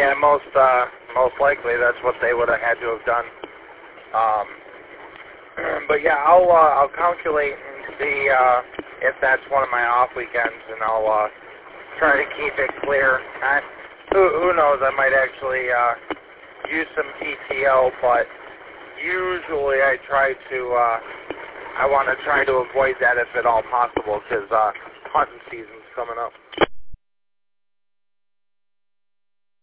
Yeah, most likely that's what they would have had to have done. But yeah, I'll calculate and see if that's one of my off weekends, and I'll try to keep it clear. Who knows? I might actually use some PTO, but usually I want to try to avoid that if at all possible, because hunting season's coming up.